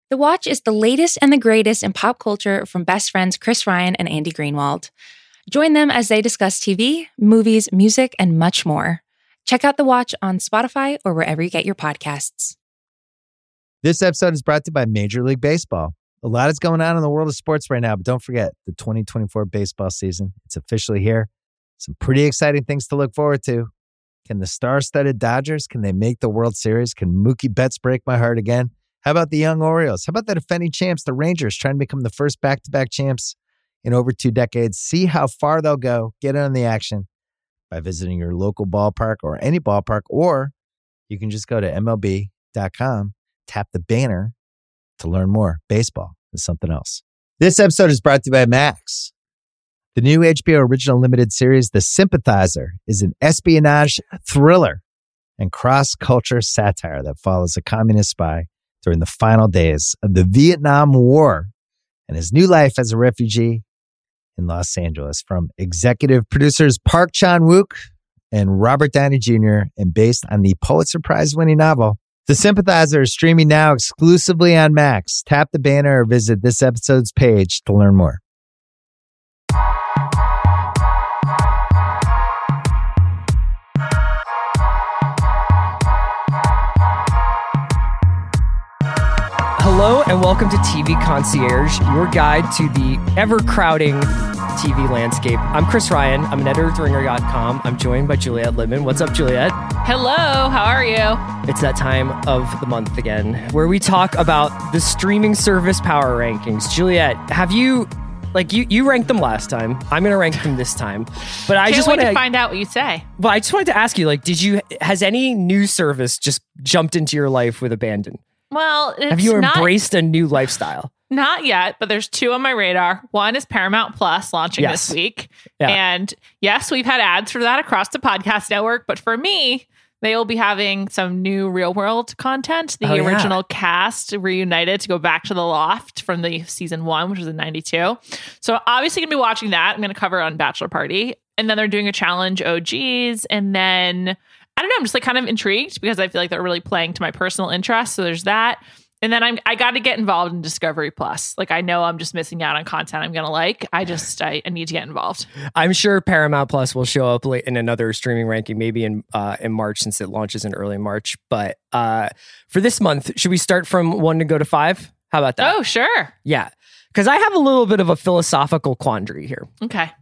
The Watch is the latest and the greatest in pop culture from best friends Chris Ryan and Andy Greenwald. Join them as they discuss TV, movies, music, and much more. Check out The Watch on Spotify or wherever you get your podcasts. This episode is brought to you by Major League Baseball. A lot is going on in the world of sports right now, but don't forget the 2024 baseball season. It's officially here. Some pretty exciting things to look forward to. Can the star-studded Dodgers, can they make the World Series? Can Mookie Betts break my heart again? How about the young Orioles? How about the defending champs, the Rangers, trying to become the first back-to-back champs in over 2 decades? See how far they'll go. Get in on the action by visiting your local ballpark or any ballpark, or you can just go to MLB.com, tap the banner to learn more. Baseball is something else. This episode is brought to you by Max. The new HBO original limited series, The Sympathizer, is an espionage thriller and cross-culture satire that follows a communist spy during the final days of the Vietnam War and his new life as a refugee in Los Angeles. From executive producers Park Chan-wook and Robert Downey Jr. and based on the Pulitzer Prize-winning novel, The Sympathizer is streaming now exclusively on Max. Tap the banner or visit this episode's page to learn more. Hello and welcome to TV Concierge, your guide to the ever-crowding TV landscape. I'm Chris Ryan. I'm an editor at TheRinger.com. I'm joined by Juliet Litman. What's up, Juliet? Hello, how are you? It's that time of the month again, where we talk about the streaming service power rankings. Juliet, have you, you ranked them last time. I'm going to rank them this time. But I just want to find out what you say. Well, I just wanted to ask you, has any news service just jumped into your life with abandon? Well, have you embraced a new lifestyle? Not yet, but there's 2 on my radar. One is Paramount Plus launching this week. Yeah. And yes, we've had ads for that across the podcast network. But for me, they will be having some new real world content. The original cast reunited to go back to the loft from the season 1, which was in 92. So obviously going to be watching that. I'm going to cover on Bachelor Party. And then they're doing a challenge OGs. And then I don't know, I'm just kind of intrigued because I feel like they're really playing to my personal interests. So there's that. And then I got to get involved in Discovery Plus. I know I'm just missing out on content I'm going to like. I need to get involved. I'm sure Paramount Plus will show up late in another streaming ranking, maybe in March, since it launches in early March. But for this month, should we start from 1 to go to 5? How about that? Oh, sure. Yeah. Because I have a little bit of a philosophical quandary here. Okay.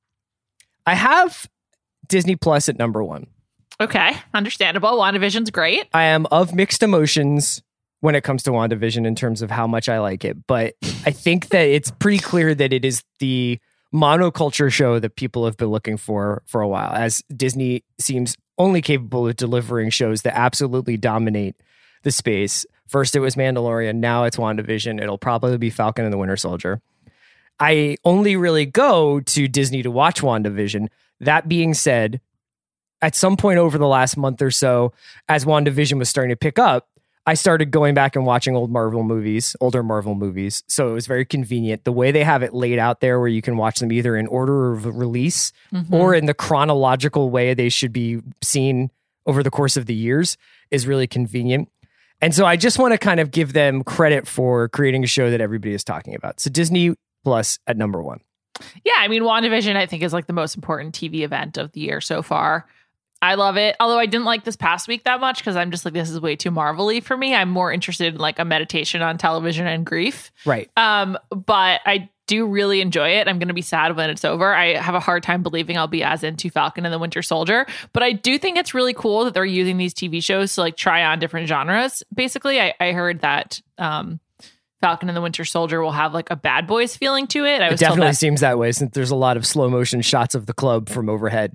I have Disney Plus at number 1. Okay, understandable. WandaVision's great. I am of mixed emotions when it comes to WandaVision in terms of how much I like it. But I think that it's pretty clear that it is the monoculture show that people have been looking for a while, as Disney seems only capable of delivering shows that absolutely dominate the space. First, it was Mandalorian. Now it's WandaVision. It'll probably be Falcon and the Winter Soldier. I only really go to Disney to watch WandaVision. That being said, at some point over the last month or so, as WandaVision was starting to pick up, I started going back and watching older Marvel movies. So it was very convenient. The way they have it laid out there, where you can watch them either in order of release or in the chronological way they should be seen over the course of the years, is really convenient. And so I just want to kind of give them credit for creating a show that everybody is talking about. So Disney Plus at number 1. Yeah, I mean, WandaVision, I think, is the most important TV event of the year so far. I love it. Although I didn't like this past week that much because I'm just this is way too Marvel-y for me. I'm more interested in a meditation on television and grief. Right. But I do really enjoy it. I'm going to be sad when it's over. I have a hard time believing I'll be as into Falcon and the Winter Soldier. But I do think it's really cool that they're using these TV shows to try on different genres. Basically, I heard that Falcon and the Winter Soldier will have a Bad Boys feeling to it. It definitely seems that way, since there's a lot of slow motion shots of the club from overhead.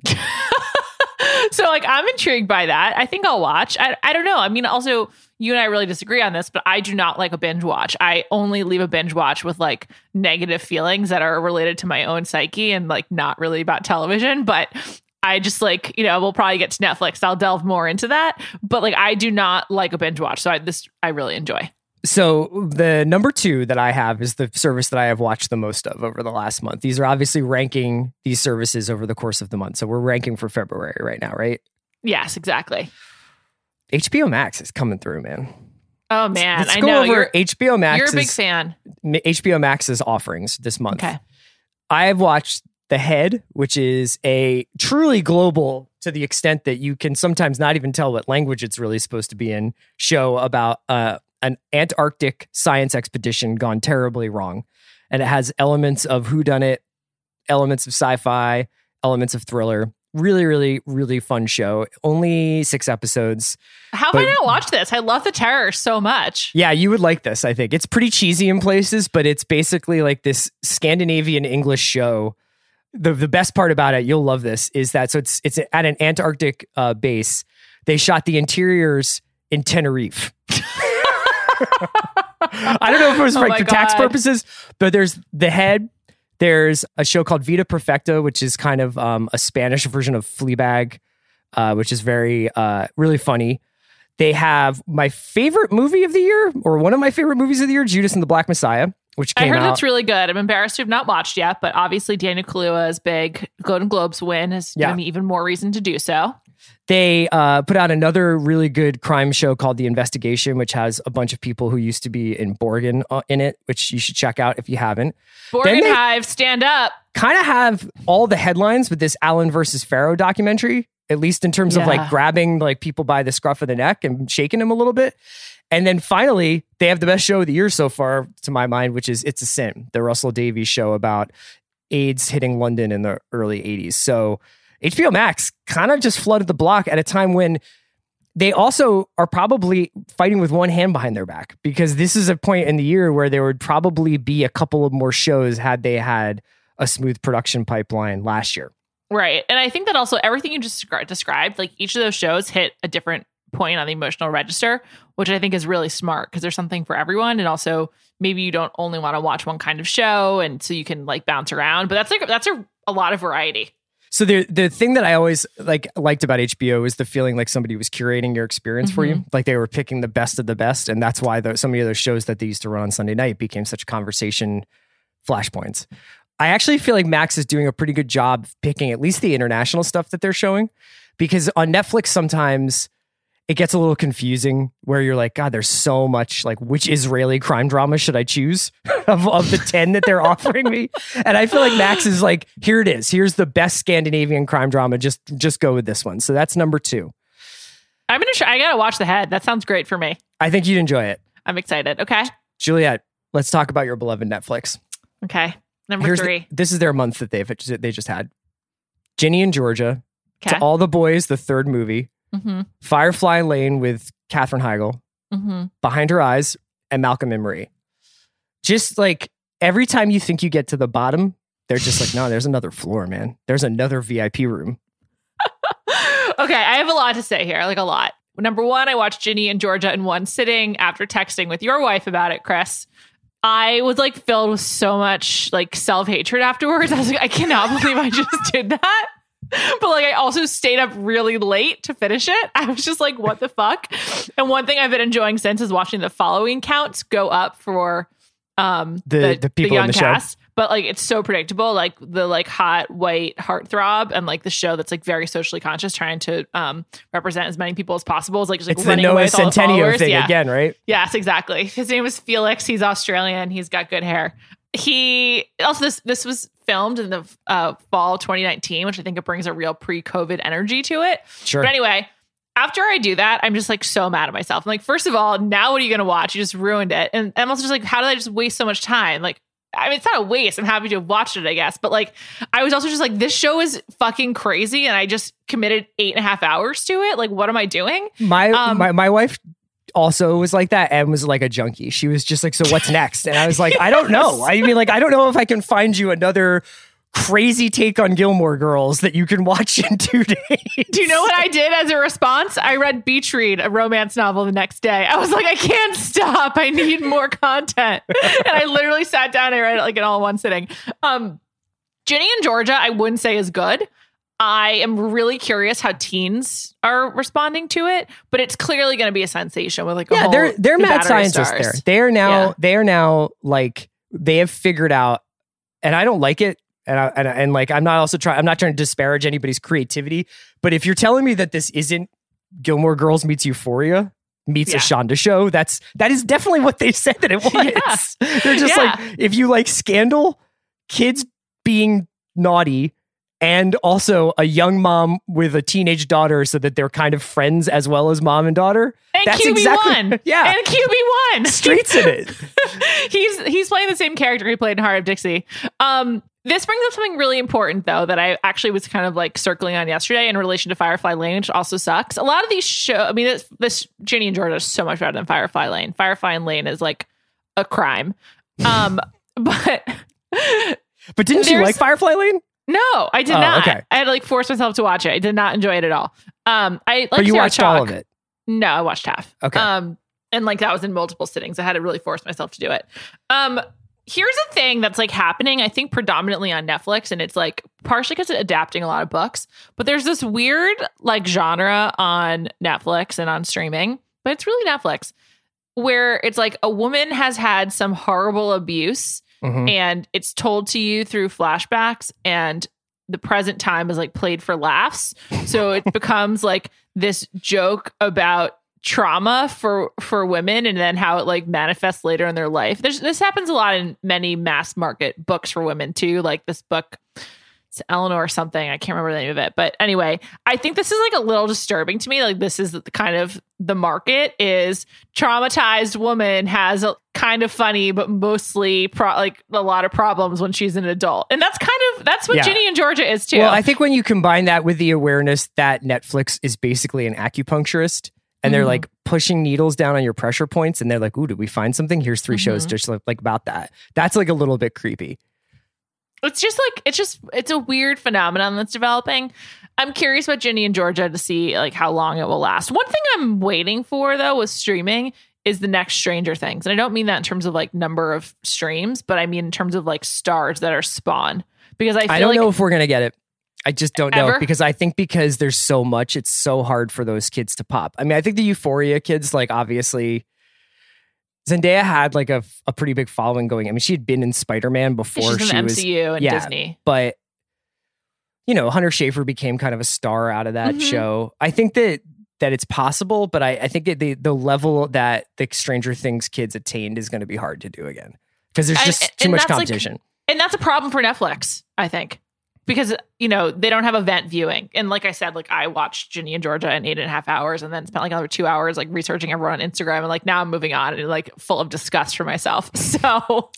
So I'm intrigued by that. I think I'll watch. I don't know. I mean, also, you and I really disagree on this, but I do not like a binge watch. I only leave a binge watch with negative feelings that are related to my own psyche and not really about television. But I just we'll probably get to Netflix. I'll delve more into that. But I do not like a binge watch. So I really enjoy. So the number 2 that I have is the service that I have watched the most of over the last month. These are obviously ranking these services over the course of the month. So we're ranking for February right now, right? Yes, exactly. HBO Max is coming through, man. Oh man, let's go over HBO Max. You're a big fan. HBO Max's offerings this month. Okay. I have watched The Head, which is a truly global, to the extent that you can sometimes not even tell what language it's really supposed to be in, show about an Antarctic science expedition gone terribly wrong. And it has elements of whodunit, elements of sci-fi, elements of thriller. Really, really, really fun show. Only 6 episodes. How have I not watched this? I love the terror so much. Yeah, you would like this, I think. It's pretty cheesy in places, but it's basically like this Scandinavian English show. The best part about it, you'll love this, is that so it's at an Antarctic base. They shot the interiors in Tenerife. I don't know if it was for tax purposes, but there's The Head. There's a show called Vida Perfecta, which is kind of a Spanish version of Fleabag, which is very, really funny. They have my favorite movie of the year, or one of my favorite movies of the year, Judas and the Black Messiah, which came out. I heard it's really good. I'm embarrassed to have not watched yet, but obviously Daniel Kaluuya's big Golden Globes win has given me even more reason to do so. They put out another really good crime show called The Investigation, which has a bunch of people who used to be in Borgen in it, which you should check out if you haven't. Borgen Hive, stand up. Kind of have all the headlines with this Allen versus Farrow documentary, at least in terms of like grabbing like people by the scruff of the neck and shaking them a little bit. And then finally, they have the best show of the year so far, to my mind, which is It's a Sin, the Russell Davies show about AIDS hitting London in the early 80s. So HBO Max kind of just flooded the block at a time when they also are probably fighting with one hand behind their back, because this is a point in the year where there would probably be a couple of more shows had they had a smooth production pipeline last year. Right. And I think that also everything you just described, like each of those shows hit a different point on the emotional register, which I think is really smart because there's something for everyone. And also maybe you don't only want to watch one kind of show, and so you can like bounce around, but that's a lot of variety. So the thing that I always liked about HBO is the feeling like somebody was curating your experience for you. Like they were picking the best of the best. And that's why so many of those shows that they used to run on Sunday night became such conversation flashpoints. I actually feel like Max is doing a pretty good job picking at least the international stuff that they're showing, because on Netflix sometimes it gets a little confusing where you're like, God, there's so much, like, which Israeli crime drama should I choose of the 10 that they're offering me? And I feel like Max is like, here it is. Here's the best Scandinavian crime drama. Just go with this one. So that's number 2. I gotta watch The Head. That sounds great for me. I think you'd enjoy it. I'm excited. Okay. Juliet, let's talk about your beloved Netflix. Okay. Number 3. This is their month that they just had. Ginny and Georgia. To All the Boys, the 3rd movie. Firefly Lane with Katherine Heigl, Behind Her Eyes, and Malcolm and Marie. Just like every time you think you get to the bottom, they're just like, no, there's another floor, man. There's another VIP room. Okay, I have a lot to say here, like a lot. Number 1, I watched Ginny and Georgia in one sitting after texting with your wife about it, Chris. I was like filled with so much like self-hatred afterwards. I was like, I cannot believe I just did that. But like I also stayed up really late to finish it. I was just like, what the fuck? And one thing I've been enjoying since is watching the following counts go up for the people in the cast. Show. But like it's so predictable, like the like hot white heartthrob and like the show that's like very socially conscious, trying to represent as many people as possible. Is like just like it's the Noah Centineo thing again, right? Yes, exactly. His name was Felix. He's Australian. He's got good hair. He also this was filmed in the fall 2019, which I think it brings a real pre-COVID energy to it. Sure. But anyway, after I do that, I'm just like so mad at myself. I'm like, first of all, now what are you going to watch? You just ruined it. And I'm also just like, how did I just waste so much time? Like, I mean, it's not a waste. I'm happy to have watched it, I guess. But like, I was also just like, this show is fucking crazy. And I just committed 8.5 hours to it. Like, what am I doing? My wife also was like that and was like a junkie. She was just like, so what's next? And I was like, I don't know. I mean, like, I don't know if I can find you another crazy take on Gilmore Girls that you can watch in 2 days. Do you know what I did as a response? I read Beach Read, a romance novel, the next day. I was like, I can't stop. I need more content. And I literally sat down and read it like in all one sitting. Ginny and Georgia, I wouldn't say is good. I am really curious how teens are responding to it, but it's clearly going to be a sensation with like a whole they're mad scientists there. They are now like they have figured out, and I don't like it. And like I'm not trying to disparage anybody's creativity, but if you're telling me that this isn't Gilmore Girls meets Euphoria, meets a Shonda show. That is definitely what they said that it was. Yeah. They're just like, if you like scandal, kids being naughty, and also a young mom with a teenage daughter so that they're kind of friends as well as mom and daughter. And that's QB1. Exactly, yeah. And QB1. Streets in it. He's playing the same character he played in Heart of Dixie. This brings up something really important, though, that I actually was kind of like circling on yesterday in relation to Firefly Lane, which also sucks. A lot of these shows, I mean, this Ginny and Georgia is so much better than Firefly Lane. Firefly Lane is like a crime. But didn't you like Firefly Lane? No, I did not. Okay. I had to like force myself to watch it. I did not enjoy it at all. But you watched all of it? No, I watched half. Okay. And like that was in multiple sittings. I had to really force myself to do it. Here's a thing that's like happening, I think predominantly on Netflix, and it's like partially because it's adapting a lot of books, but there's this weird like genre on Netflix and on streaming, but it's really Netflix, where it's like a woman has had some horrible abuse and it's told to you through flashbacks, and the present time is like played for laughs. So it becomes like this joke about trauma for women, and then how it like manifests later in their life. This happens a lot in many mass market books for women too. Like this book, it's Eleanor something, I can't remember the name of it. But anyway, I think this is like a little disturbing to me. Like this is the kind of the market is traumatized woman has a kind of funny, but mostly like a lot of problems when she's an adult. And that's what Ginny and Georgia is too. Well, I think when you combine that with the awareness that Netflix is basically an acupuncturist, and they're like pushing needles down on your pressure points, and they're like, ooh, did we find something? Here's 3 shows just like about that. That's like a little bit creepy. It's a weird phenomenon that's developing. I'm curious about Ginny and Georgia to see like how long it will last. One thing I'm waiting for though with streaming is the next Stranger Things. And I don't mean that in terms of like number of streams, but I mean in terms of like stars that are spawned. Because I don't know if we're going to get it. I just don't know because I think because there's so much, it's so hard for those kids to pop. I mean, I think the Euphoria kids, like obviously Zendaya had like a pretty big following going. I mean, she had been in Spider-Man before she was MCU and Disney. But you know, Hunter Schafer became kind of a star out of that show. I think that it's possible, but I think the level that the Stranger Things kids attained is going to be hard to do again because there's just too much competition. And that's a problem for Netflix, I think. Because, you know, they don't have event viewing. And like I said, like I watched Ginny and Georgia in 8.5 hours and then spent like another 2 hours like researching everyone on Instagram. And like now I'm moving on and like full of disgust for myself. So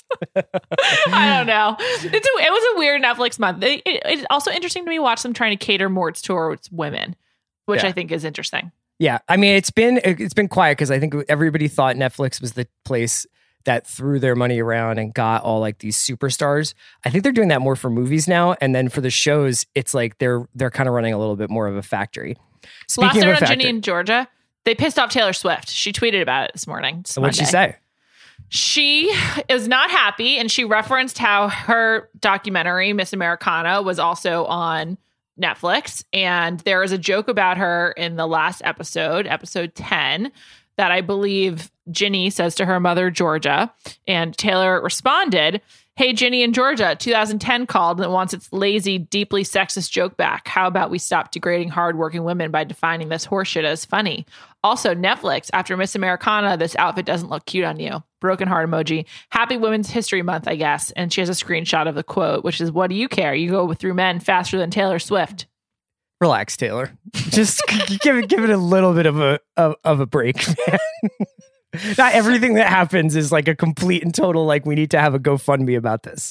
I don't know. It was a weird Netflix month. It's also interesting to me watch them trying to cater more towards women, which I think is interesting. Yeah. I mean, it's been quiet because I think everybody thought Netflix was the place that threw their money around and got all like these superstars. I think they're doing that more for movies now. And then for the shows, it's like they're kind of running a little bit more of a factory. Speaking of Ginny and Georgia, they pissed off Taylor Swift. She tweeted about it this morning. What'd she say? She is not happy, and she referenced how her documentary, Miss Americana, was also on Netflix. And there is a joke about her in the last episode 10, that I believe Ginny says to her mother, Georgia, and Taylor responded, "Hey, Ginny and Georgia, 2010 called and wants its lazy, deeply sexist joke back. How about we stop degrading hardworking women by defining this horseshit as funny? Also, Netflix, after Miss Americana, this outfit doesn't look cute on you." Broken heart emoji. Happy Women's History Month, I guess. And she has a screenshot of the quote, which is, "What do you care? You go through men faster than Taylor Swift." Relax, Taylor. Just give it a little bit of a break, man. Not everything that happens is like a complete and total, like, we need to have a GoFundMe about this.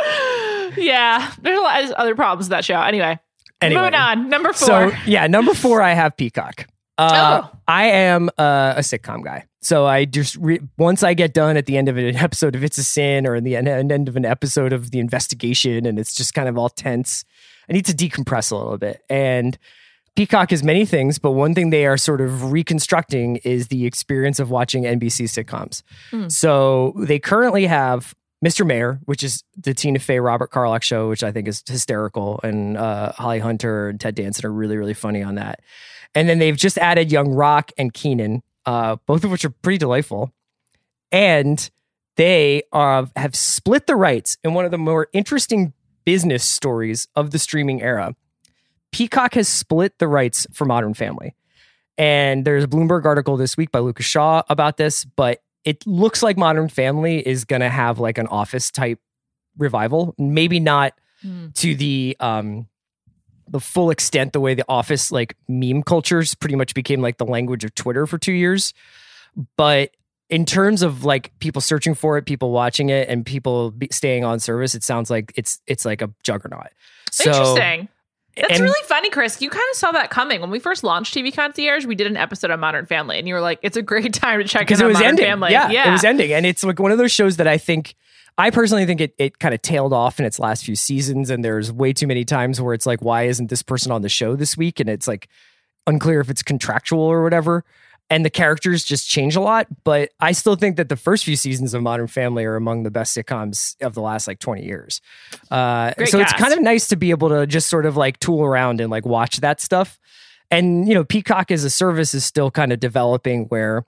Yeah, there's a lot of other problems with that show. Anyway, moving on. Number 4. So, number 4, I have Peacock. I am a sitcom guy. So I just, once I get done at the end of an episode of It's a Sin or in the end of an episode of The Investigation, and it's just kind of all tense, I need to decompress a little bit. And Peacock is many things, but one thing they are sort of reconstructing is the experience of watching NBC sitcoms. So they currently have Mr. Mayor, which is the Tina Fey, Robert Carlock show, which I think is hysterical. And Holly Hunter and Ted Danson are really, really funny on that. And then they've just added Young Rock and Kenan, both of which are pretty delightful. And they have split the rights in one of the more interesting business stories of the streaming era. Peacock has split the rights for Modern Family. And there's a Bloomberg article this week by Lucas Shaw about this, but it looks like Modern Family is going to have like an Office type revival. Maybe not to the full extent, the way the Office like meme cultures pretty much became like the language of Twitter for 2 years. But in terms of like people searching for it, people watching it, and people staying on service, it sounds like it's like a juggernaut. So, interesting. That's really funny, Chris. You kind of saw that coming. When we first launched TV Concierge, we did an episode on Modern Family, and you were like, it's a great time to check in on Modern Family. Yeah, it was ending. And it's like one of those shows that I personally think it kind of tailed off in its last few seasons, and there's way too many times where it's like, why isn't this person on the show this week? And it's like unclear if it's contractual or whatever. And the characters just change a lot. But I still think that the first few seasons of Modern Family are among the best sitcoms of the last like 20 years. So it's kind of nice to be able to just sort of like tool around and like watch that stuff. And, Peacock as a service is still kind of developing where,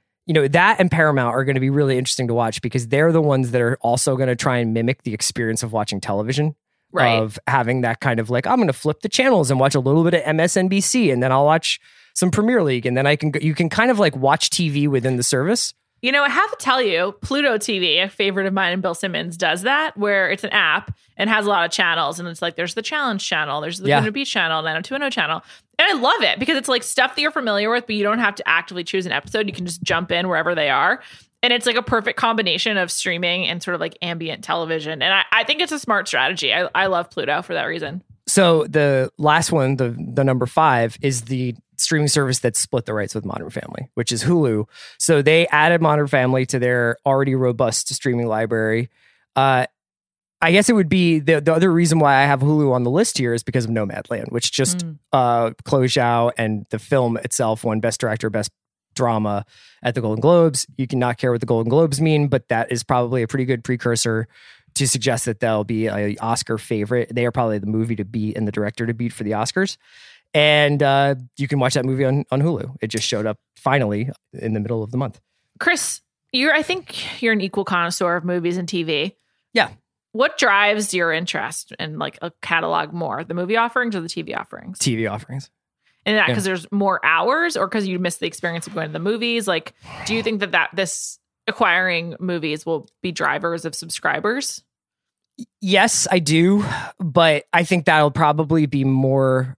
that and Paramount are going to be really interesting to watch because they're the ones that are also going to try and mimic the experience of watching television. Right. Of having that kind of like, I'm going to flip the channels and watch a little bit of MSNBC, and then I'll watch some Premier League, and then you can kind of like watch TV within the service. I have to tell you, Pluto TV, a favorite of mine and Bill Simmons, does that, where it's an app and has a lot of channels. And it's like, there's the Challenge channel, there's the Laguna Beach channel, 90210 channel. And I love it because it's like stuff that you're familiar with, but you don't have to actively choose an episode. You can just jump in wherever they are. And it's like a perfect combination of streaming and sort of like ambient television. And I think it's a smart strategy. I love Pluto for that reason. So the last one, the number 5, is the streaming service that split the rights with Modern Family, which is Hulu. So they added Modern Family to their already robust streaming library. I guess it would be the other reason why I have Hulu on the list here is because of Nomadland, which just Chloe Zhao and the film itself won Best Director, Best Drama at the Golden Globes. You can not care what the Golden Globes mean, but that is probably a pretty good precursor to suggest that they'll be an Oscar favorite. They are probably the movie to beat and the director to beat for the Oscars. And you can watch that movie on Hulu. It just showed up finally in the middle of the month. Chris, I think you're an equal connoisseur of movies and TV. Yeah. What drives your interest in like a catalog more, the movie offerings or the TV offerings? TV offerings. And that because there's more hours, or because you miss the experience of going to the movies? Like, do you think that this acquiring movies will be drivers of subscribers? Yes, I do. But I think that'll probably be more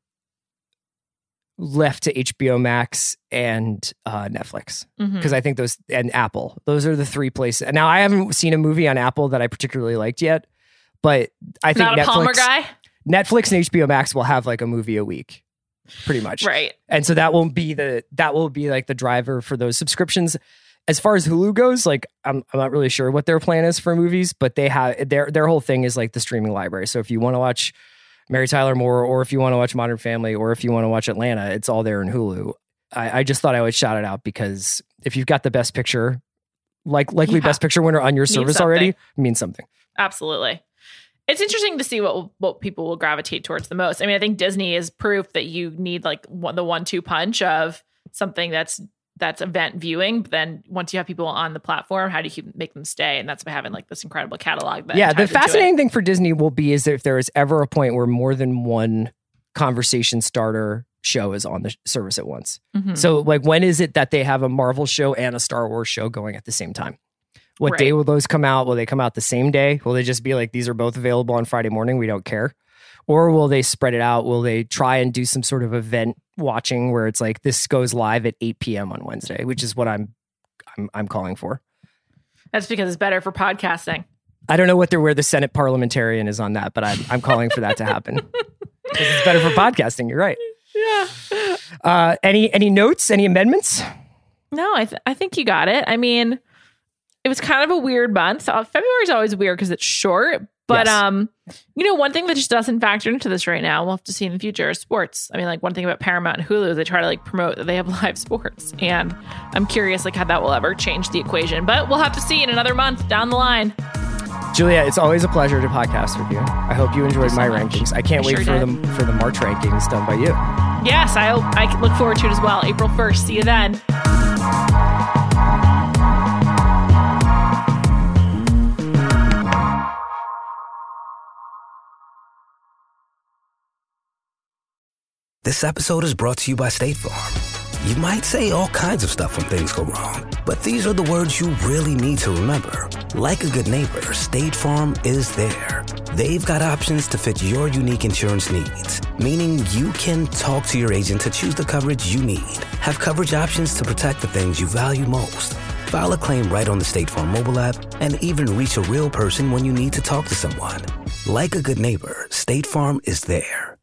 left to HBO Max and Netflix, because I think those, and Apple, those are the 3 places. Now, I haven't seen a movie on Apple that I particularly liked yet, but I think not a Palmer guy. Netflix and HBO Max will have like a movie a week, pretty much, right? And so that will be like the driver for those subscriptions. As far as Hulu goes, like I'm not really sure what their plan is for movies, but they have their whole thing is like the streaming library. So if you want to watch Mary Tyler Moore, or if you want to watch Modern Family, or if you want to watch Atlanta, it's all there in Hulu. I just thought I would shout it out because if you've got the Best Picture, likely Best Picture winner on your service already, it means something. Absolutely. It's interesting to see what people will gravitate towards the most. I mean, I think Disney is proof that you need like the 1-2 punch of something that's event viewing. But then once you have people on the platform, how do you make them stay? And that's by having like this incredible catalog. The fascinating thing for Disney will be is if there is ever a point where more than one conversation starter show is on the service at once. So like, when is it that they have a Marvel show and a Star Wars show going at the same time? What day will those come out? Will they come out the same day? Will they just be like, these are both available on Friday morning, we don't care? Or will they spread it out? Will they try and do some sort of event watching where it's like, this goes live at 8 p.m. on Wednesday, which is what I'm calling for. That's because it's better for podcasting. I don't know where the Senate parliamentarian is on that, but I'm calling for that to happen. It's better for podcasting. You're right. Yeah. Any notes? Any amendments? No, I think you got it. I mean, it was kind of a weird month. February is always weird because it's short. But, one thing that just doesn't factor into this right now, we'll have to see in the future, is sports. I mean, like one thing about Paramount and Hulu, they try to like promote that they have live sports. And I'm curious like how that will ever change the equation. But we'll have to see in another month down the line. Julia, it's always a pleasure to podcast with you. I hope you enjoyed my rankings. I can't wait for the March rankings done by you. Yes, I look forward to it as well. April 1st. See you then. This episode is brought to you by State Farm. You might say all kinds of stuff when things go wrong, but these are the words you really need to remember. Like a good neighbor, State Farm is there. They've got options to fit your unique insurance needs, meaning you can talk to your agent to choose the coverage you need, have coverage options to protect the things you value most, file a claim right on the State Farm mobile app, and even reach a real person when you need to talk to someone. Like a good neighbor, State Farm is there.